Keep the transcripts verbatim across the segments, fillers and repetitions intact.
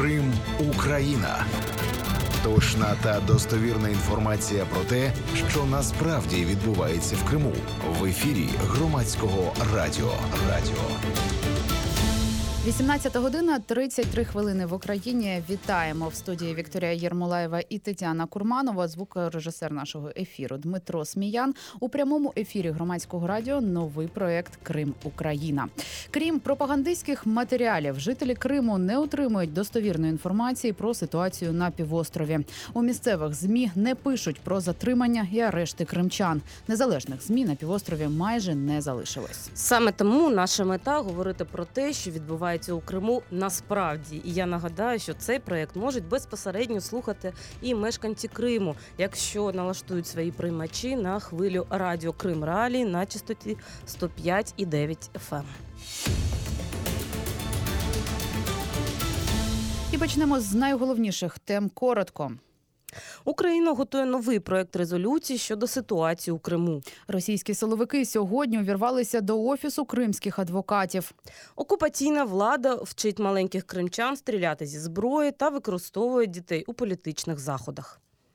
Крим – Україна. Точна та достовірна інформація про те, що насправді відбувається в Криму. В ефірі Громадського радіо. Радіо. вісімнадцята година, тридцять три хвилини в Україні. Вітаємо в студії Вікторія Єрмолаєва і Тетяна Курманова, звукорежисер нашого ефіру Дмитро Сміян. У прямому ефірі Громадського радіо новий проект «Крим – Україна». Крім пропагандистських матеріалів, жителі Криму не отримують достовірної інформації про ситуацію на півострові. У місцевих ЗМІ не пишуть про затримання і арешти кримчан. Незалежних ЗМІ на півострові майже не залишилось. Саме тому наша мета – говорити про те, що відбувається у Криму насправді. І я нагадаю, що цей проєкт можуть безпосередньо слухати і мешканці Криму, якщо налаштують свої приймачі на хвилю радіо Крим Реалії на частоті сто п'ять і дев'ять еф ем. І почнемо з найголовніших тем коротко. Україна готує новий проект резолюції щодо ситуації у Криму. Російські силовики сьогодні увірвалися до офісу кримських адвокатів. Окупаційна влада вчить маленьких кримчан стріляти зі зброї та використовує дітей у політичних заходах.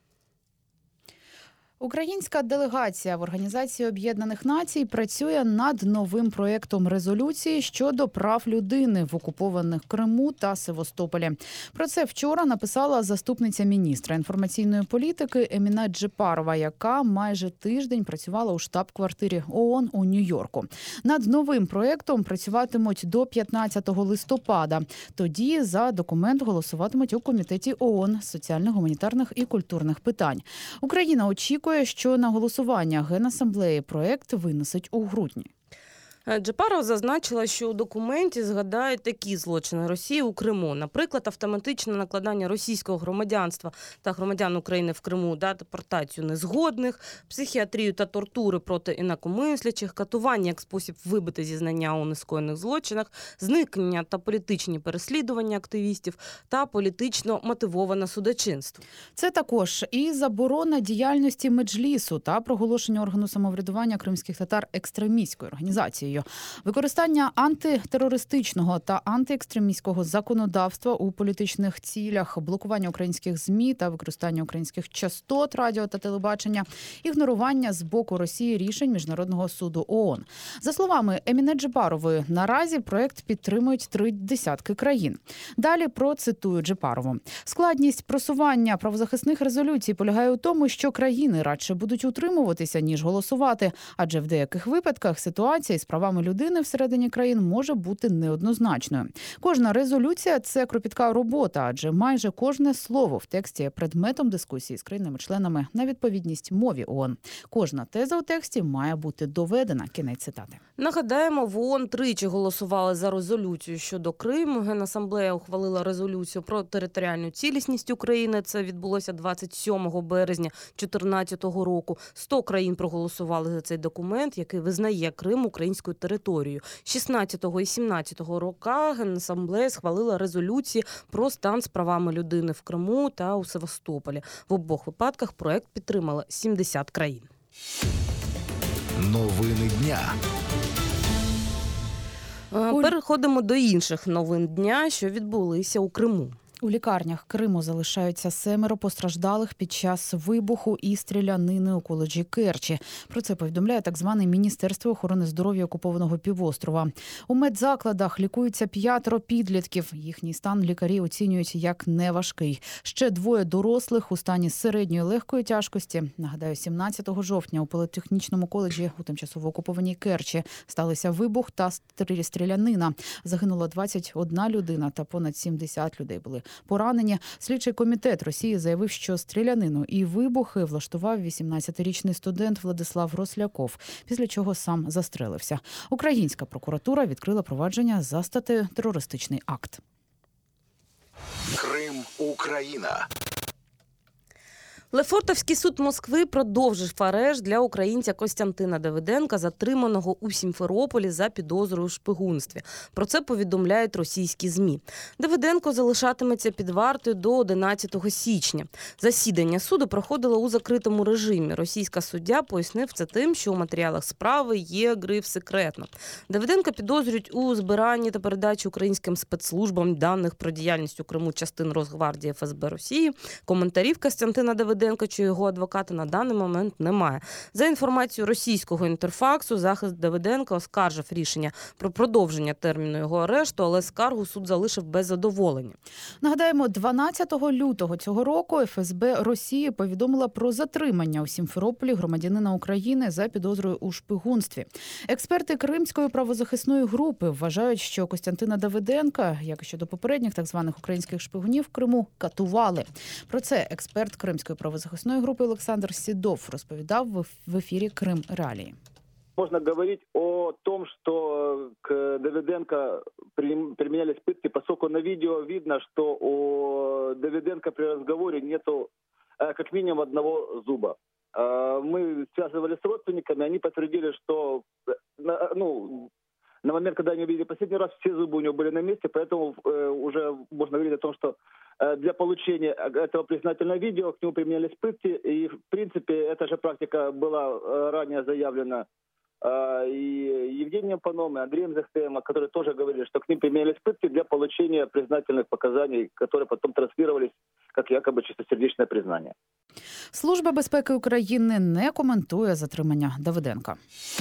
Українська делегація в Організації Об'єднаних Націй працює над новим проєктом резолюції щодо прав людини в окупованих Криму та Севастополі. Про це вчора написала заступниця міністра інформаційної політики Еміне Джепарова, яка майже тиждень працювала у штаб-квартирі ООН у Нью-Йорку. Над новим проєктом працюватимуть до п'ятнадцятого листопада. Тоді за документ голосуватимуть у Комітеті ООН з соціально-гуманітарних і культурних питань. Україна очікує, що на голосування Генасамблеї проект винесуть у грудні. Джепарова зазначила, що у документі згадають такі злочини Росії у Криму. Наприклад, автоматичне накладання російського громадянства та громадян України в Криму, да, депортацію незгодних, психіатрію та тортури проти інакомислячих, катування як спосіб вибити зізнання у нескоєних злочинах, зникнення та політичні переслідування активістів та політично мотивоване судочинство. Це також і заборона діяльності Меджлісу та проголошення органу самоврядування кримських татар екстремістською організацією. Використання антитерористичного та антиекстремістського законодавства у політичних цілях, блокування українських ЗМІ та використання українських частот радіо та телебачення, ігнорування з боку Росії рішень Міжнародного суду ООН. За словами Еміне Джепарової, наразі проект підтримують три десятки країн. Далі процитую Джепарову. Складність просування правозахисних резолюцій полягає у тому, що країни радше будуть утримуватися, ніж голосувати, адже в деяких випадках ситуація із правами людини всередині країн може бути неоднозначною. Кожна резолюція – це кропітка робота, адже майже кожне слово в тексті є предметом дискусії з країнами-членами на відповідність мові ООН. Кожна теза у тексті має бути доведена. Кінець цитати. Нагадаємо, в ООН тричі голосували за резолюцію щодо Криму. Генасамблея ухвалила резолюцію про територіальну цілісність України. Це відбулося двадцять сьомого березня дві тисячі чотирнадцятого року. сто країн проголосували за цей документ, який визнає Крим українською територією. шістнадцятого і сімнадцятого роках Генасамблея схвалила резолюції про стан з правами людини в Криму та у Севастополі. В обох випадках проект підтримали сімдесят країн. Новини дня. Переходимо до інших новин дня, що відбулися у Криму. У лікарнях Криму залишаються семеро постраждалих під час вибуху і стрілянини у коледжі Керчі. Про це повідомляє так зване Міністерство охорони здоров'я окупованого півострова. У медзакладах лікуються п'ятеро підлітків. Їхній стан лікарі оцінюють як неважкий. Ще двоє дорослих у стані середньої легкої тяжкості. Нагадаю, сімнадцятого жовтня у політехнічному коледжі у тимчасово окупованій Керчі сталися вибух та стрілянина. Загинула двадцять одна людина та понад сімдесят людей були поранені. Слідчий комітет Росії заявив, що стрілянину і вибухи влаштував вісімнадцятирічний студент Владислав Росляков, після чого сам застрелився. Українська прокуратура відкрила провадження за статтею «Терористичний акт». Крим – Україна. Лефортовський суд Москви продовжив арешт для українця Костянтина Давиденка, затриманого у Сімферополі за підозрою у шпигунстві. Про це повідомляють російські ЗМІ. Давиденко залишатиметься під вартою до одинадцятого січня. Засідання суду проходило у закритому режимі. Російська суддя пояснив це тим, що у матеріалах справи є гриф «секретно». Давиденка підозрюють у збиранні та передачі українським спецслужбам даних про діяльність у Криму частин Росгвардії еф ес бе Росії. Коментарів Костянтина Давиденка чи його адвоката на даний момент немає. За інформацією російського інтерфаксу, захист Давиденка оскаржив рішення про продовження терміну його арешту, але скаргу суд залишив без задоволення. Нагадаємо, дванадцятого лютого цього року еф ес бе Росії повідомила про затримання у Сімферополі громадянина України за підозрою у шпигунстві. Експерти Кримської правозахисної групи вважають, що Костянтина Давиденка, як і щодо попередніх так званих українських шпигунів, в Криму катували. Про це експерт Кримської правозахисної групи Олександр Сідов розповідав в ефірі «Крим Реалії». Можно говорить о том, что к Давиденко применялись пытки, поскольку на видео видно, что у Давиденко при разговоре нету как минимум одного зуба. Мы связывались с родственниками, они подтвердили, что ну, на момент, когда они увидели последний раз, все зубы у него были на месте, поэтому уже можно говорить о том, что для получения этого признательного видео к нему применялись пытки, и в принципе эта же практика была ранее заявлена и Евгением Паном, и Андреем Захтеем, которые тоже говорили, что к ним применялись пытки для получения признательных показаний, которые потом транслировались как якобы чистосердечное признание. Служба безпеки України не коментує затримання Давиденка.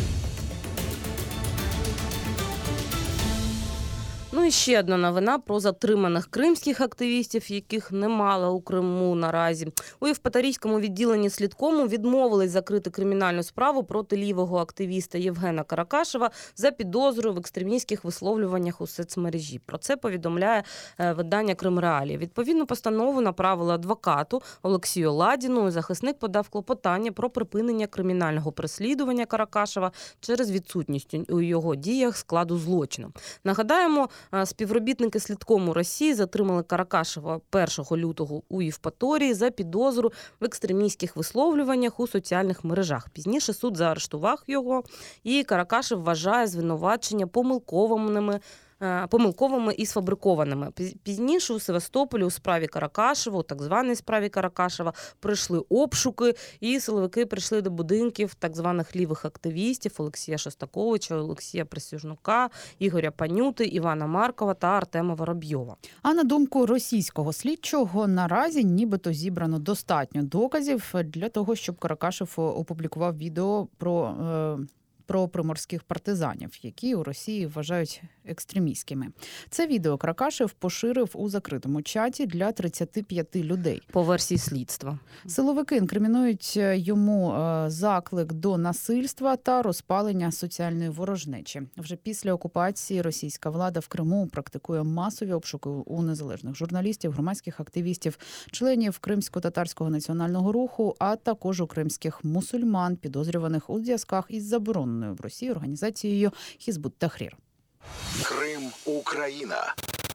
Ну і ще одна новина про затриманих кримських активістів, яких немало у Криму наразі. У Євпаторійському відділенні слідкому відмовились закрити кримінальну справу проти лівого активіста Євгена Каракашева за підозрою в екстремістських висловлюваннях у соцмережі. Про це повідомляє видання «Крим Реалії». Відповідну постанову направили адвокату Олексію Ладіну. Захисник подав клопотання про припинення кримінального переслідування Каракашева через відсутність у його діях складу злочину. Нагадаємо, співробітники слідкому Росії затримали Каракашева першого лютого у Євпаторії за підозру в екстремістських висловлюваннях у соціальних мережах. Пізніше суд заарештував його, і Каракашев вважає звинувачення помилковими помилковими і сфабрикованими. Пізніше у Севастополі у справі Каракашева, у так званій справі Каракашева, пройшли обшуки, і силовики прийшли до будинків так званих лівих активістів Олексія Шостаковича, Олексія Присяжнука, Ігоря Панюти, Івана Маркова та Артема Воробйова. А на думку російського слідчого, наразі нібито зібрано достатньо доказів для того, щоб Каракашев опублікував відео про е, про приморських партизанів, які у Росії вважають екстремістськими. Це відео Каракашев поширив у закритому чаті для тридцяти п'яти людей. По версії слідства. Силовики інкримінують йому заклик до насильства та розпалення соціальної ворожнечі. Вже після окупації російська влада в Криму практикує масові обшуки у незалежних журналістів, громадських активістів, членів Кримсько-татарського національного руху, а також у кримських мусульман, підозрюваних у зв'язках із забороненою в Росії організацією Хізбут-Тахрір. Крим Україна.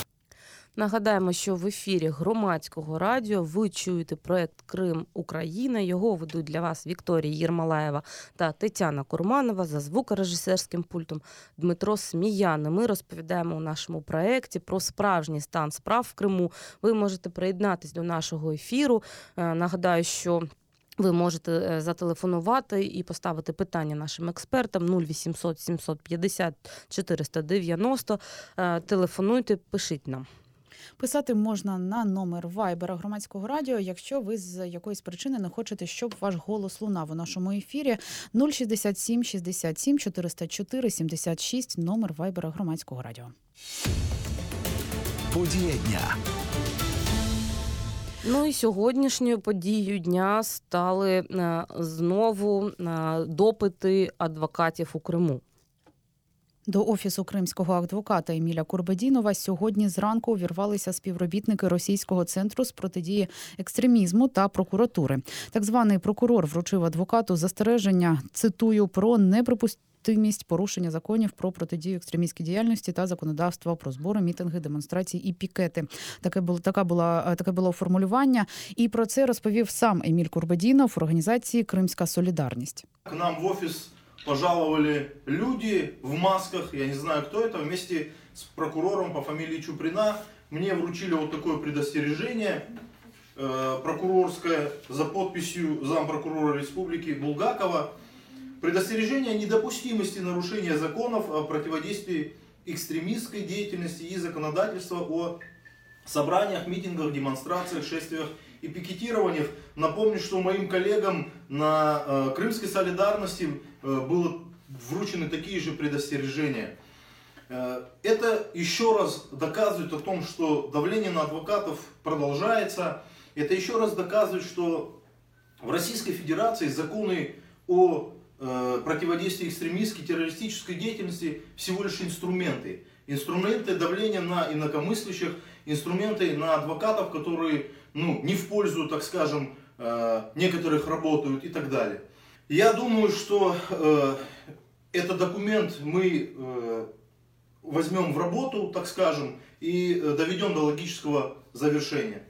Нагадаємо, що в ефірі Громадського радіо ви чуєте проект «Крим Україна». Його ведуть для вас Вікторія Єрмолаєва та Тетяна Курманова, за звукорежисерським пультом Дмитро Сміян. Ми розповідаємо у нашому проекті про справжній стан справ в Криму. Ви можете приєднатись до нашого ефіру. Нагадаю, що ви можете зателефонувати і поставити питання нашим експертам нуль вісімсот сімсот п'ятдесят чотириста дев'яносто. Телефонуйте, пишіть нам. Писати можна на номер Вайбера Громадського радіо, якщо ви з якоїсь причини не хочете, щоб ваш голос лунав у нашому ефірі. нуль шістдесят сім шістдесят сім чотириста чотири сімдесят шість, номер Вайбера Громадського радіо. Подія дня. Ну і сьогоднішньою подією дня стали е, знову е, допити адвокатів у Криму. До офісу кримського адвоката Еміля Курбедінова сьогодні зранку увірвалися співробітники Російського центру з протидії екстремізму та прокуратури. Так званий прокурор вручив адвокату застереження, цитую, про неприпустимість порушення законів про протидію екстремістській діяльності та законодавства про збори, мітинги, демонстрації і пікети. Таке було, така була, таке було формулювання. І про це розповів сам Еміль Курбедінов в організації «Кримська солідарність». К нам в офис пожаловали люди в масках, я не знаю, кто это, вместе с прокурором по фамилии Чуприна. Мне вручили вот такое предостережение э, прокурорское за подписью зампрокурора республики Булгакова. Предостережение о недопустимости нарушения законов о противодействии экстремистской деятельности и законодательства о собраниях, митингах, демонстрациях, шествиях и пикетированиях. Напомню, что моим коллегам на э, Крымской солидарности э, было вручены такие же предостережения. Э, это еще раз доказывает о том, что давление на адвокатов продолжается. Это еще раз доказывает, что в Российской Федерации законы о э, противодействии экстремистской, террористической деятельности всего лишь инструменты. Инструменты давления на инакомыслящих, инструменты на адвокатов, которые ну, не в пользу, так скажем, некоторых работают и так далее. Я думаю, что э, этот документ мы э, возьмем в работу, так скажем, и доведем до логического завершения.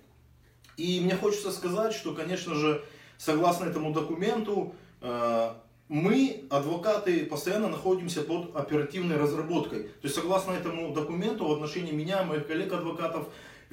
И мне хочется сказать, что, конечно же, согласно этому документу, э, мы, адвокаты, постоянно находимся под оперативной разработкой. То есть, согласно этому документу, в отношении меня и моих коллег-адвокатов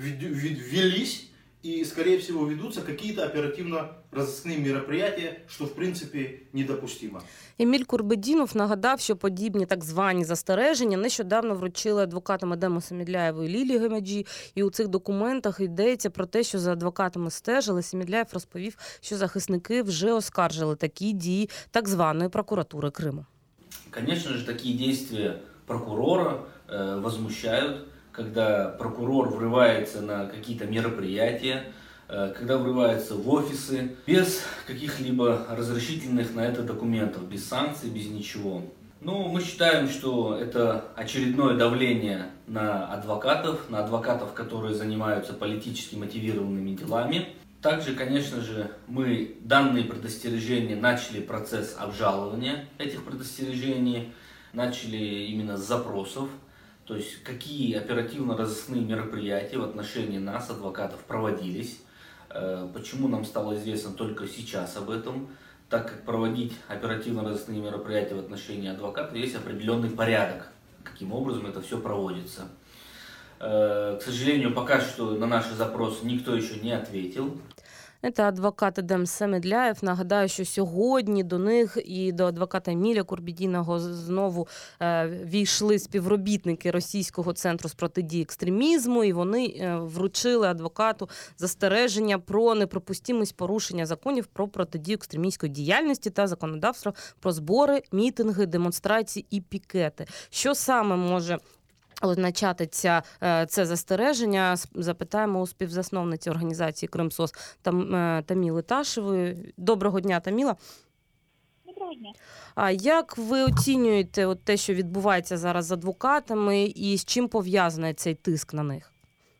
ввелись и, скорее всего, ведутся какие-то оперативно-розыскные мероприятия, что, в принципе, недопустимо. Еміль Курбедінов нагадав, що подібні так звані застереження нещодавно вручили адвокатам Адему Семідляєву і Лілії Гемеджі. І у цих документах йдеться про те, що за адвокатами стежили. Семідляєв розповів, що захисники вже оскаржили такі дії так званої прокуратури Криму. Конечно же, такие действия прокурора э, возмущают, когда прокурор врывается на какие-то мероприятия, когда врывается в офисы без каких-либо разрешительных на это документов, без санкций, без ничего. Ну, мы считаем, что это очередное давление на адвокатов, на адвокатов, которые занимаются политически мотивированными делами. Также, конечно же, мы данные предостережения начали процесс обжалования этих предостережений, начали именно с запросов. То есть, какие оперативно-розыскные мероприятия в отношении нас, адвокатов, проводились. Почему нам стало известно только сейчас об этом, так как проводить оперативно-розыскные мероприятия в отношении адвоката есть определенный порядок, каким образом это все проводится. К сожалению, пока что на наши запросы никто еще не ответил. Це адвокат Адем Семідляєв. Нагадаю, що сьогодні до них і до адвоката Еміля Курбедінова знову е, війшли співробітники Російського центру з протидії екстремізму, і вони е, вручили адвокату застереження про неприпустимість порушення законів про протидію екстремістської діяльності та законодавства про збори, мітинги, демонстрації і пікети. Що саме може означати ця, це застереження, запитаємо у співзасновниці організації «Кримсос» Там, Таміли Ташевої. Доброго дня, Таміла. Доброго дня. А як ви оцінюєте от те, що відбувається зараз з адвокатами, і з чим пов'язаний цей тиск на них?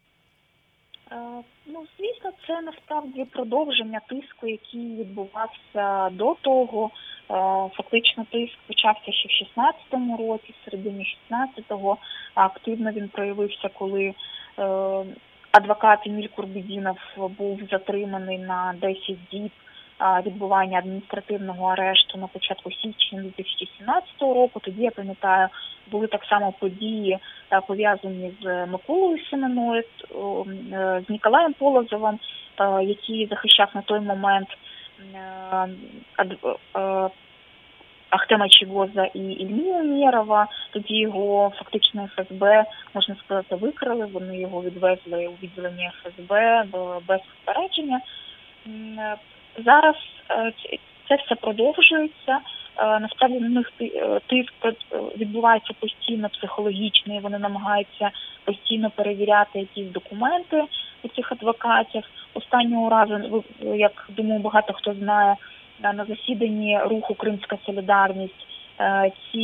Е, ну, звісно, це насправді продовження тиску, який відбувався до того. Фактично тиск почався ще в шістнадцятому році, в середині шістнадцятого. Активно він проявився, коли е, адвокат Еміль Курбедінов був затриманий на десять діб е, відбування адміністративного арешту на початку січня дві тисячі сімнадцятого року. Тоді, я пам'ятаю, були так само події, е, пов'язані з Миколою Семеною, е, з Ніколаєм Полозовим, е, який захищав на той момент Ахтема Чигоза і Ільмі Умєрова. Тоді його фактично еф ес бе, можна сказати, викрили, вони його відвезли у відділення еф ес бе без попередження. Зараз це все продовжується. Насправді на них тиск відбувається постійно психологічний, вони намагаються постійно перевіряти якісь документи у цих адвокатів. Останнього разу, як думаю, багато хто знає, на засіданні руху «Кримська солідарність» ці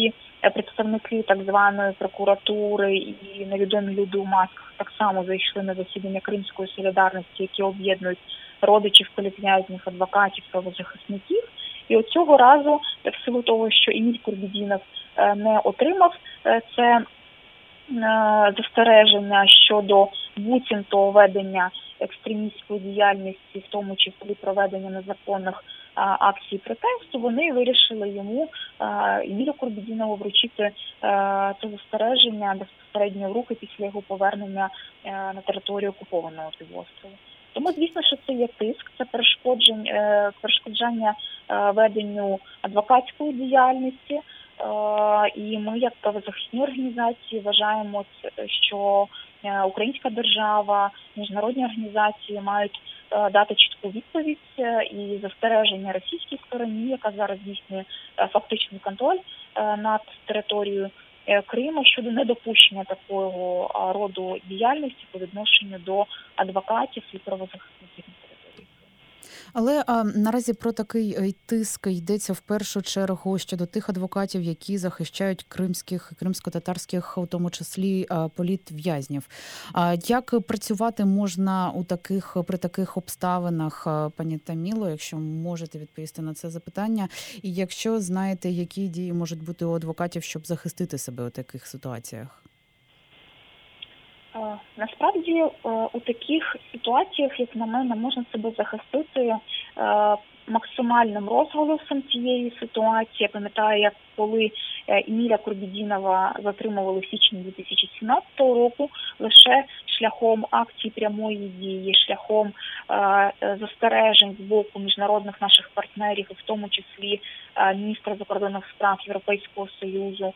представники так званої прокуратури і невідомі люди у масках так само зайшли на засідання Кримської солідарності, які об'єднують родичів політв'язнів, адвокатів, правозахисників. І от цього разу, в силу того, що Еміль Курбєдінов не отримав це застереження щодо буцімто ведення екстремістської діяльності, в тому числі проведення незаконних акцій протесту, вони вирішили йому, Емілю Курбєдінову, вручити це застереження безпосередньо в руки після його повернення на територію окупованого півострову. Тому, звісно, що це є тиск, це перешкоджання веденню адвокатської діяльності. І ми, як правозахисні організації, вважаємо, що українська держава, міжнародні організації мають дати чітку відповідь і застереження російській стороні, яка зараз здійснює фактичний контроль над територією Криму щодо недопущення такого роду діяльності по відношенню до адвокатів і правозахисників. Але а, наразі про такий тиск йдеться в першу чергу щодо тих адвокатів, які захищають кримських, кримсько-татарських, у тому числі а, політв'язнів. А як працювати можна у таких при таких обставинах, пані Таміло, якщо можете відповісти на це запитання, і якщо знаєте, які дії можуть бути у адвокатів, щоб захистити себе у таких ситуаціях? Насправді, у таких ситуаціях, як на мене, можна себе захистити максимальним розголосом цієї ситуації. Я пам'ятаю, як коли Еміля Курбєдінова затримували в січні дві тисячі сімнадцятого року, лише шляхом акцій прямої дії, шляхом е, застережень з боку міжнародних наших партнерів, і в тому числі е, міністра закордонних справ Європейського Союзу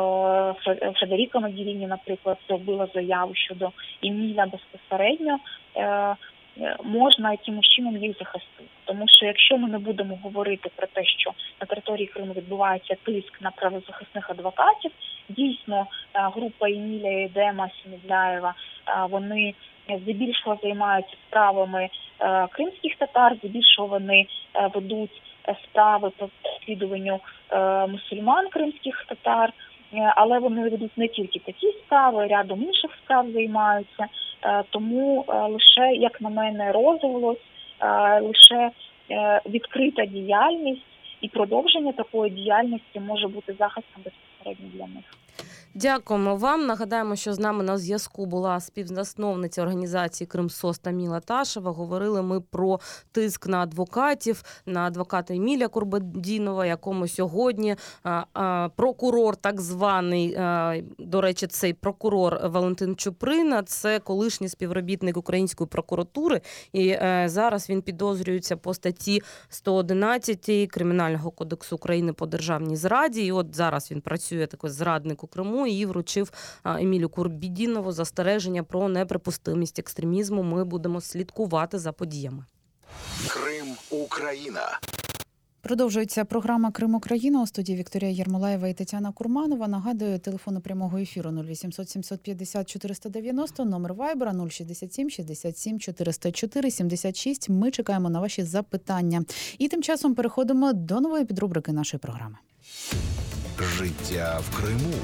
е, Федеріка Могеріні, наприклад, зробила заяву щодо Еміля безпосередньо, е, можна якимось чином їх захистити. Тому що якщо ми не будемо говорити про те, що на території Криму відбувається тиск на правозахисних адвокатів, дійсно група Еміля і Едема Сімідляєва, вони здебільшого займаються справами кримських татар, здебільшого вони ведуть справи по розслідуванню мусульман кримських татар, але вони ведуть не тільки такі справи, рядом інших справ займаються. Тому лише, як на мене, розголос, лише відкрита діяльність і продовження такої діяльності може бути захистом безпосередньо для них. Дякуємо вам. Нагадаємо, що з нами на зв'язку була співзасновниця організації «Кримсос» Таміла Ташева. Говорили ми про тиск на адвокатів, на адвоката Еміля Курбєдінова, якому сьогодні а, а, прокурор так званий, а, до речі, цей прокурор Валентин Чуприна, це колишній співробітник Української прокуратури, і а, зараз він підозрюється по статті сто одинадцять Кримінального кодексу України по державній зраді, і от зараз він працює такий зрадник у Криму, і вручив Емілю Курбєдінову застереження про неприпустимість екстремізму. Ми будемо слідкувати за подіями. Крим, Україна. Продовжується програма «Крим, Україна». У студії Вікторія Єрмолаєва і Тетяна Курманова. Нагадую, телефони прямого ефіру нуль вісімсот сімсот п'ятдесят чотириста дев'яносто, номер Вайбера нуль шістдесят сім шістдесят сім чотириста чотири сімдесят шість. Ми чекаємо на ваші запитання. І тим часом переходимо до нової підрубрики нашої програми. Життя в Криму.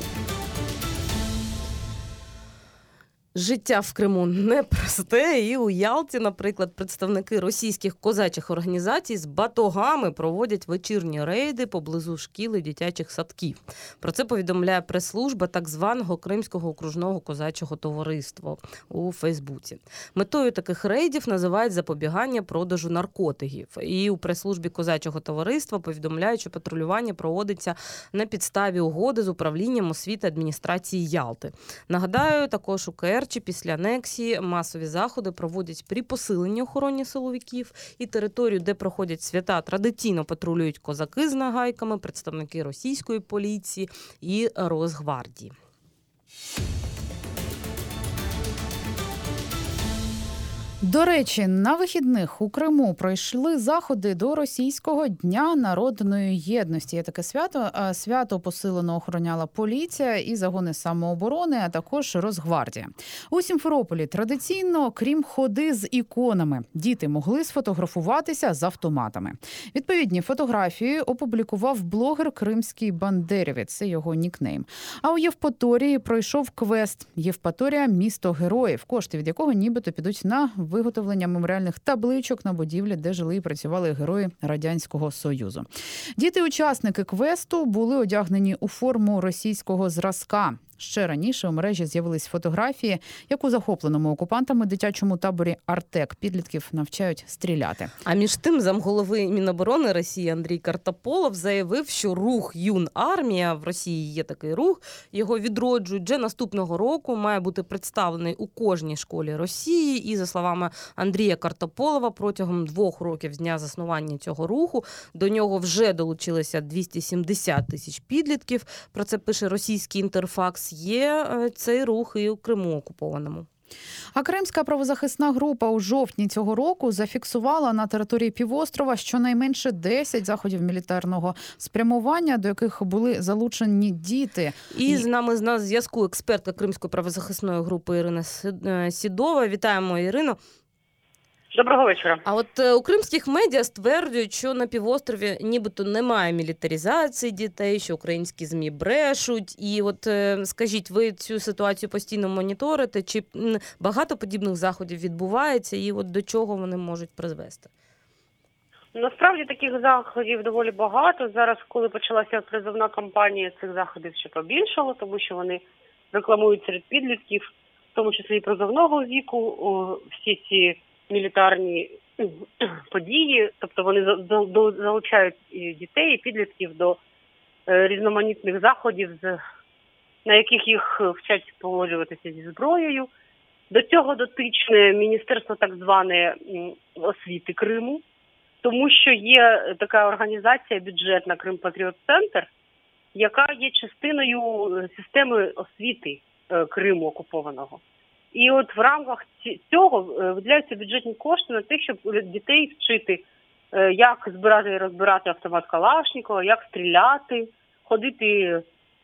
Життя в Криму непросте, і у Ялті, наприклад, представники російських козачих організацій з батогами проводять вечірні рейди поблизу шкіл і дитячих садків. Про це повідомляє прес-служба так званого Кримського окружного козачого товариства у Фейсбуці. Метою таких рейдів називають запобігання продажу наркотиків. І у прес-службі козачого товариства повідомляють, що патрулювання проводиться на підставі угоди з управлінням освіти адміністрації Ялти. Нагадаю, також у КР чи після анексії масові заходи проводять при посиленні охороні силовиків, і територію, де проходять свята, традиційно патрулюють козаки з нагайками, представники російської поліції і Росгвардії. До речі, на вихідних у Криму пройшли заходи до Російського Дня народної єдності. Є таке свято. Свято посилено охороняла поліція і загони самооборони, а також Росгвардія. У Сімферополі традиційно, крім ходи з іконами, діти могли сфотографуватися з автоматами. Відповідні фотографії опублікував блогер кримський бандерівець, це його нікнейм. А у Євпаторії пройшов квест «Євпаторія – місто героїв», кошти від якого нібито підуть на виготовлення меморіальних табличок на будівлі, де жили і працювали герої Радянського Союзу. Діти-учасники квесту були одягнені у форму російського зразка. Ще раніше у мережі з'явились фотографії, як у захопленому окупантами дитячому таборі «Артек» підлітків навчають стріляти. А між тим замголови Міноборони Росії Андрій Картополов заявив, що рух «Юнармія», в Росії є такий рух, його відроджують вже наступного року, має бути представлений у кожній школі Росії. І, за словами Андрія Картополова, протягом двох років з дня заснування цього руху до нього вже долучилося двісті сімдесят тисяч підлітків. Про це пише російський Інтерфакс. Є цей рух і у Криму окупованому. А Кримська правозахисна група у жовтні цього року зафіксувала на території півострова щонайменше десять заходів мілітарного спрямування, до яких були залучені діти. І з нами на зв'язку експертка Кримської правозахисної групи Ірина Сідова. Вітаємо, Ірино. Доброго вечора. А от е, у кримських медіа стверджують, що на півострові нібито немає мілітаризації дітей, що українські ЗМІ брешуть. І от е, скажіть, ви цю ситуацію постійно моніторите? Чи багато подібних заходів відбувається і от до чого вони можуть призвести? Насправді таких заходів доволі багато. Зараз, коли почалася призовна кампанія, цих заходів ще побільшало, тому що вони рекламують серед підлітків, в тому числі і призовного віку, всі ці мілітарні події, тобто вони залучають дітей і підлітків до різноманітних заходів, на яких їх вчать поводжуватися зі зброєю. До цього дотичне міністерство так зване освіти Криму, тому що є така організація бюджетна «Крим Патріот Центр», яка є частиною системи освіти Криму окупованого. І от в рамках цього виділяються бюджетні кошти на те, щоб дітей вчити, як збирати і розбирати автомат Калашникова, як стріляти, ходити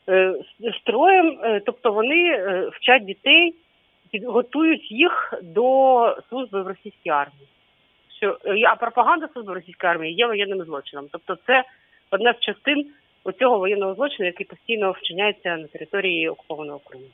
строєм. Тобто вони вчать дітей, готують їх до служби в російській армії. Що, а пропаганда служби в російській армії є воєнним злочином. Тобто це одна з частин оцього воєнного злочину, який постійно вчиняється на території окупованого Криму.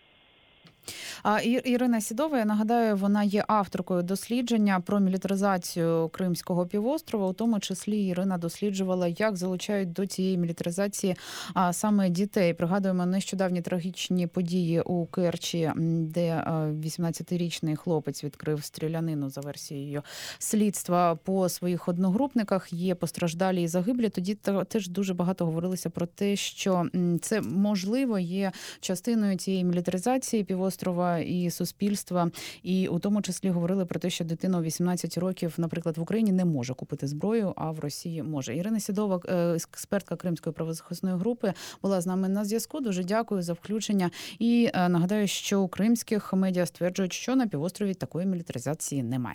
А Ірина Сідова, я нагадаю, вона є авторкою дослідження про мілітаризацію Кримського півострова. У тому числі Ірина досліджувала, як залучають до цієї мілітаризації а, саме дітей. Пригадуємо нещодавні трагічні події у Керчі, де вісімнадцятирічний хлопець відкрив стрілянину за версією слідства по своїх одногрупниках. Є постраждалі і загиблі. Тоді теж дуже багато говорилося про те, що це, можливо, є частиною цієї мілітаризації півострова і суспільства, і у тому числі говорили про те, що дитина у вісімнадцять років, наприклад, в Україні не може купити зброю, а в Росії може. Ірина Сідова, експертка Кримської правозахисної групи, була з нами на зв'язку. Дуже дякую за включення. І нагадаю, що у кримських медіа стверджують, що на півострові такої мілітаризації немає.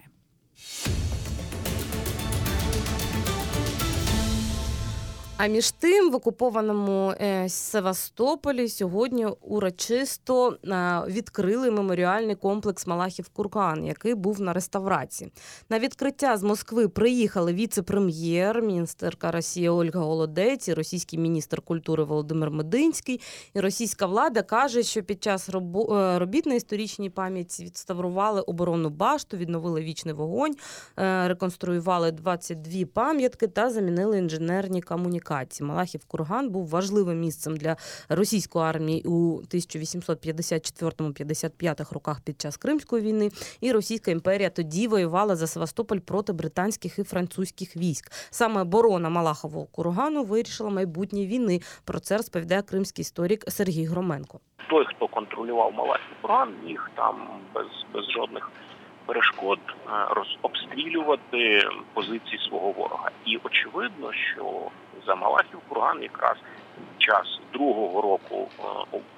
А між тим в окупованому Севастополі сьогодні урочисто відкрили меморіальний комплекс Малахів-Курган, який був на реставрації. На відкриття з Москви приїхали віце-прем'єр, міністерка Росії Ольга Голодець, і російський міністр культури Володимир Мединський. І російська влада каже, що під час робіт на історичній пам'ятці відставрували оборонну башту, відновили вічний вогонь, реконструювали двадцять дві пам'ятки та замінили інженерні комунікації. Малахів-Курган був важливим місцем для російської армії у тисяча вісімсот п'ятдесят четвертому - п'ятдесят п'ятому роках під час Кримської війни. І Російська імперія тоді воювала за Севастополь проти британських і французьких військ. Саме оборона Малахового Кургану вирішила майбутнє війни. Про це розповідає кримський історик Сергій Громенко. Той, хто контролював Малахів-Курган, міг там без, без жодних перешкод розобстрілювати позиції свого ворога. І очевидно, що за Малахів-Курган якраз час другого року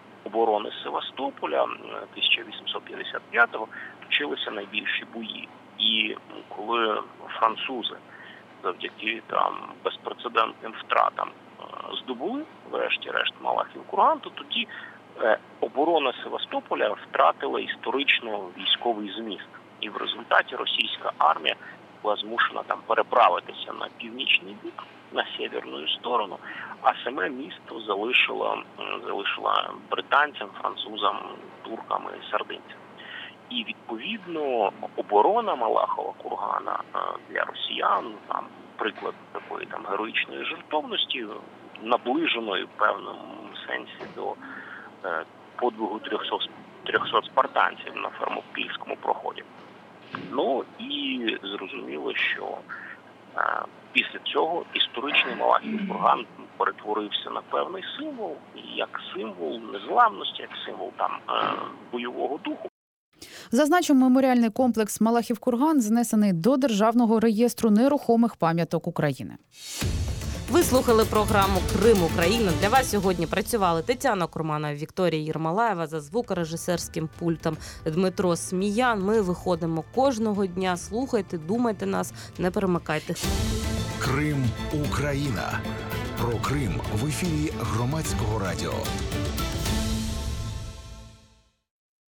оборони Севастополя, тисяча вісімсот п'ятдесят п'ятого, точилися найбільші бої. І коли французи завдяки там безпрецедентним втратам здобули, врешті-решт, Малахів-Курган, то тоді оборона Севастополя втратила історично військовий зміст. І в результаті російська армія була змушена там переправитися на північний бік, на северну сторону, а саме місто залишила, залишила британцям, французам, туркам і сардинцям. І, відповідно, оборона Малахова-Кургана для росіян, там, приклад такої там героїчної жертовності, наближеної в певному сенсі до е, подвигу трьохсот спартанців на Фермопільському проході. Ну і зрозуміло, що е, після цього історичний Малахів-Курган перетворився на певний символ, як символ незламності, як символ там е, бойового духу. Зазначимо, меморіальний комплекс Малахів-Курган знесений до Державного реєстру нерухомих пам'яток України. Ви слухали програму «Крим Україна». Для вас сьогодні працювали Тетяна Курманова, Вікторія Єрмолаєва, за звукорежисерським пультом Дмитро Сміян. Ми виходимо кожного дня. Слухайте, думайте нас, не перемикайте. Крим Україна. Про Крим в ефірі Громадського радіо.